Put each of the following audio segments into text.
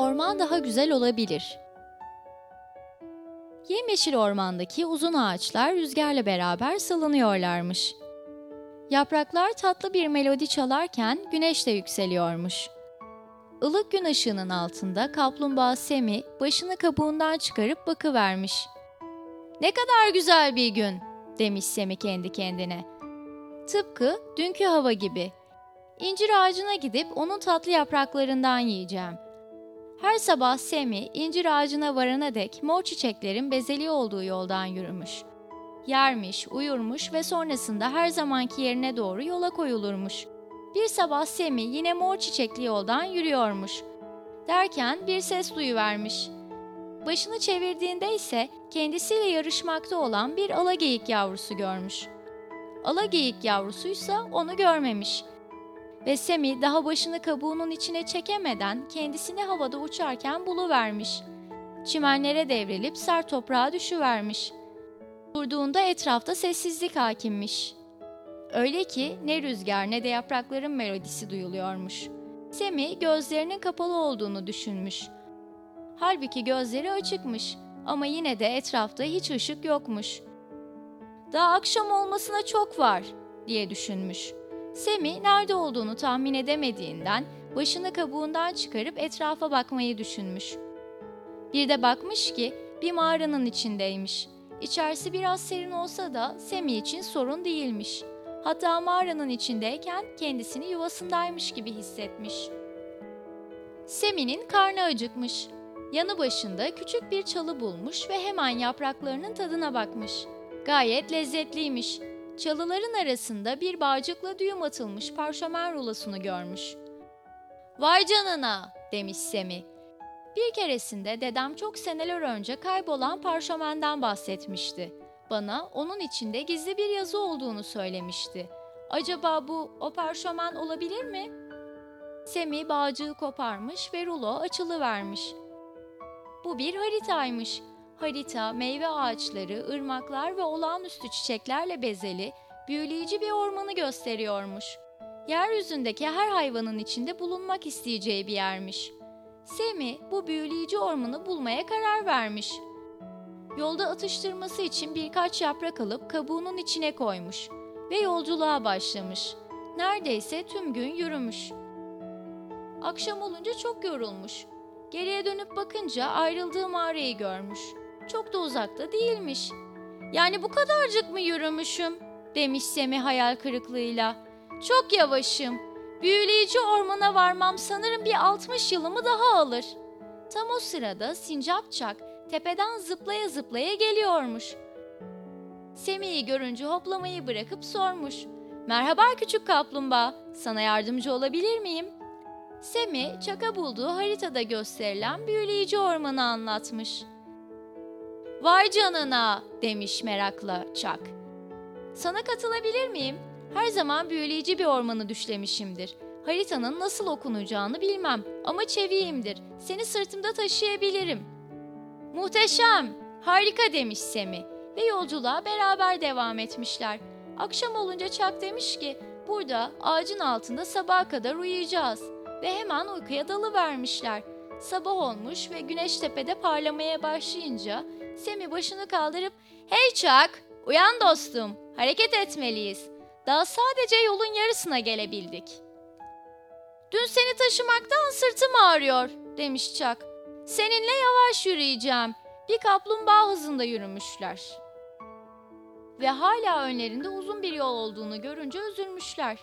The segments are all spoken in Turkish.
orman daha güzel olabilir. Yemyeşil ormandaki uzun ağaçlar rüzgarla beraber salınıyorlarmış. Yapraklar tatlı bir melodi çalarken güneş de yükseliyormuş. Ilık gün ışığının altında kaplumbağa Semi başını kabuğundan çıkarıp bakıvermiş. "Ne kadar güzel bir gün," demiş Semi kendi kendine. "Tıpkı dünkü hava gibi. İncir ağacına gidip onun tatlı yapraklarından yiyeceğim." Her sabah Semi incir ağacına varana dek mor çiçeklerin bezeli olduğu yoldan yürümüş. Yermiş, uyurmuş ve sonrasında her zamanki yerine doğru yola koyulurmuş. Bir sabah Semi yine mor çiçekli yoldan yürüyormuş. Derken bir ses duyuvermiş. Başını çevirdiğinde ise kendisiyle yarışmakta olan bir alageyik yavrusu görmüş. Alageyik yavrusuysa onu görmemiş. Ve Semi daha başını kabuğunun içine çekemeden kendisini havada uçarken buluvermiş. Çimenlere devrilip sert toprağa düşüvermiş. Durduğunda etrafta sessizlik hakimmiş. Öyle ki ne rüzgar ne de yaprakların melodisi duyuluyormuş. Semi gözlerinin kapalı olduğunu düşünmüş. Halbuki gözleri açıkmış ama yine de etrafta hiç ışık yokmuş. "Daha akşam olmasına çok var," diye düşünmüş. Semi nerede olduğunu tahmin edemediğinden başını kabuğundan çıkarıp etrafa bakmayı düşünmüş. Bir de bakmış ki bir mağaranın içindeymiş. İçerisi biraz serin olsa da Semi için sorun değilmiş. Hatta mağaranın içindeyken kendisini yuvasındaymış gibi hissetmiş. Semi'nin karnı acıkmış. Yanı başında küçük bir çalı bulmuş ve hemen yapraklarının tadına bakmış. Gayet lezzetliymiş. Çalıların arasında bir bağcıkla düğüm atılmış parşömen rulosunu görmüş. "Vay canına," demiş Semi. "Bir keresinde dedem çok seneler önce kaybolan parşömenden bahsetmişti. Bana onun içinde gizli bir yazı olduğunu söylemişti. Acaba bu o parşömen olabilir mi?" Semi bağcığı koparmış ve rulo açılıvermiş. Bu bir haritaymış. Harita, meyve ağaçları, ırmaklar ve olağanüstü çiçeklerle bezeli, büyüleyici bir ormanı gösteriyormuş. Yeryüzündeki her hayvanın içinde bulunmak isteyeceği bir yermiş. Semi bu büyüleyici ormanı bulmaya karar vermiş. Yolda atıştırması için birkaç yaprak alıp kabuğunun içine koymuş ve yolculuğa başlamış. Neredeyse tüm gün yürümüş. Akşam olunca çok yorulmuş. Geriye dönüp bakınca ayrıldığı mağarayı görmüş. Çok da uzakta değilmiş. "Yani bu kadarcık mı yürümüşüm?" demiş Semi hayal kırıklığıyla. "Çok yavaşım. Büyüleyici ormana varmam sanırım bir 60 yılımı daha alır." Tam o sırada Sincap Çak tepeden zıplaya zıplaya geliyormuş. Semi'yi görünce hoplamayı bırakıp sormuş. "Merhaba küçük kaplumbağa, sana yardımcı olabilir miyim?" Semi, Çak'a bulduğu haritada gösterilen büyüleyici ormanı anlatmış. "Vay canına," demiş merakla Çak. "Sana katılabilir miyim? Her zaman büyüleyici bir ormanı düşlemişimdir. Haritanın nasıl okunacağını bilmem ama çeviyimdir. Seni sırtımda taşıyabilirim." "Muhteşem, harika," demiş Semi ve yolculuğa beraber devam etmişler. Akşam olunca Çak demiş ki, "Burada ağacın altında sabaha kadar uyuyacağız." Ve hemen uykuya dalıvermişler. Sabah olmuş ve güneş tepede parlamaya başlayınca Semi başını kaldırıp "Hey Çak, uyan dostum, hareket etmeliyiz. Daha sadece yolun yarısına gelebildik." "Dün seni taşımaktan sırtım ağrıyor," demiş Çak. "Seninle yavaş yürüyeceğim." Bir kaplumbağa hızında yürümüşler. Ve hala önlerinde uzun bir yol olduğunu görünce üzülmüşler.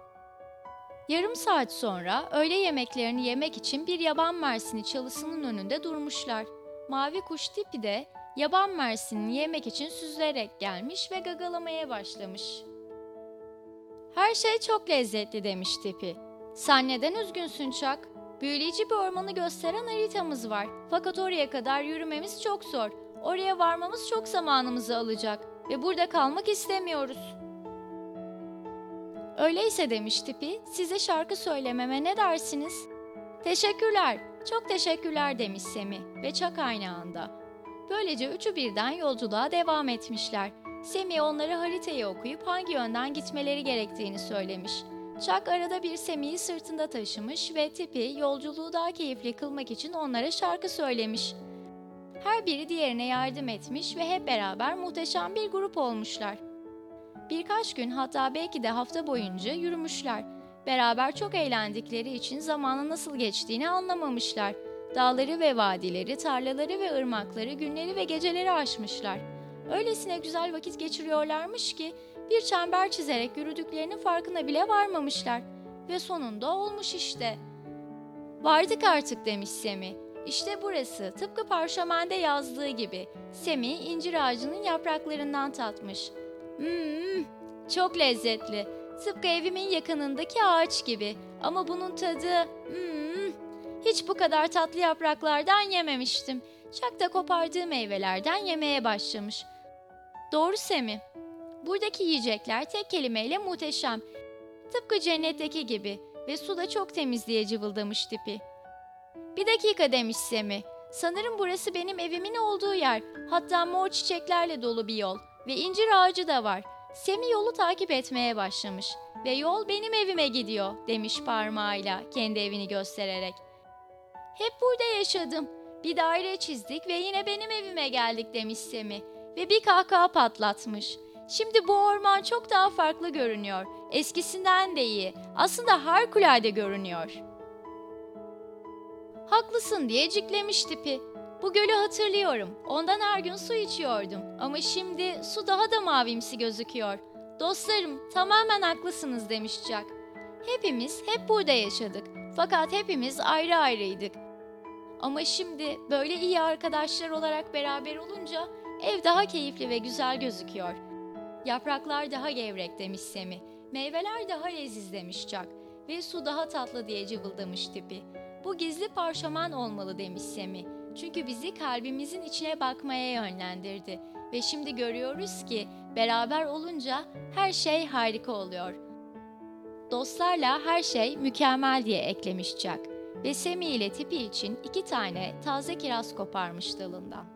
Yarım saat sonra öğle yemeklerini yemek için bir yaban mersini çalısının önünde durmuşlar. Mavi kuş Tipi de yaban mersinini yemek için süzülerek gelmiş ve gagalamaya başlamış. "Her şey çok lezzetli," demiş Tipi. "Sen neden üzgünsün Çak? Büyüleyici bir ormanı gösteren haritamız var. Fakat oraya kadar yürümemiz çok zor. Oraya varmamız çok zamanımızı alacak ve burada kalmak istemiyoruz." "Öyleyse," demiş Tipi, "size şarkı söylememe ne dersiniz?" "Teşekkürler, çok teşekkürler," demiş Semi ve Çak aynı anda. Böylece üçü birden yolculuğa devam etmişler. Semi onlara haritayı okuyup hangi yönden gitmeleri gerektiğini söylemiş. Chuck arada bir Sammy'yi sırtında taşımış ve Tippy yolculuğu daha keyifli kılmak için onlara şarkı söylemiş. Her biri diğerine yardım etmiş ve hep beraber muhteşem bir grup olmuşlar. Birkaç gün, hatta belki de hafta boyunca yürümüşler. Beraber çok eğlendikleri için zamanın nasıl geçtiğini anlamamışlar. Dağları ve vadileri, tarlaları ve ırmakları, günleri ve geceleri aşmışlar. Öylesine güzel vakit geçiriyorlarmış ki bir çember çizerek yürüdüklerinin farkına bile varmamışlar. Ve sonunda olmuş işte. "Vardık artık," demiş Sammy. "İşte burası, tıpkı parşömende yazdığı gibi." Sammy incir ağacının yapraklarından tatmış. Çok lezzetli. Tıpkı evimin yakınındaki ağaç gibi. Ama bunun tadı... Hiç bu kadar tatlı yapraklardan yememiştim. Chuck da kopardığı meyvelerden yemeye başlamış. "Doğru Sammy. Buradaki yiyecekler tek kelimeyle muhteşem. Tıpkı cennetteki gibi ve su da çok temiz," diye cıvıldamış Tippy. "Bir dakika," demiş Sammy. "Sanırım burası benim evimin olduğu yer. Hatta mor çiçeklerle dolu bir yol ve incir ağacı da var." Sammy yolu takip etmeye başlamış ve "Yol benim evime gidiyor," demiş parmağıyla kendi evini göstererek. "Hep burada yaşadım. Bir daire çizdik ve yine benim evime geldik," demiş Sammy ve bir kahkaha patlatmış. "Şimdi bu orman çok daha farklı görünüyor. Eskisinden de iyi. Aslında harikulade görünüyor." "Haklısın," diye ciklemiş Tippy. "Bu gölü hatırlıyorum. Ondan her gün su içiyordum. Ama şimdi su daha da mavimsi gözüküyor." "Dostlarım, tamamen haklısınız," demiş Chuck. "Hepimiz hep burada yaşadık. Fakat hepimiz ayrı ayrıydık. Ama şimdi böyle iyi arkadaşlar olarak beraber olunca ev daha keyifli ve güzel gözüküyor." "Yapraklar daha gevrek," demiş Sammy. "Meyveler daha leziz," demiş Chuck. "Ve su daha tatlı," diye cıvıldamış Tippy. "Bu gizli parşömen olmalı," demiş Sammy. "Çünkü bizi kalbimizin içine bakmaya yönlendirdi. Ve şimdi görüyoruz ki beraber olunca her şey harika oluyor." "Dostlarla her şey mükemmel," diye eklemiş Chuck. Ve Sammy ile Tippy için 2 tane taze kiraz koparmış dalından.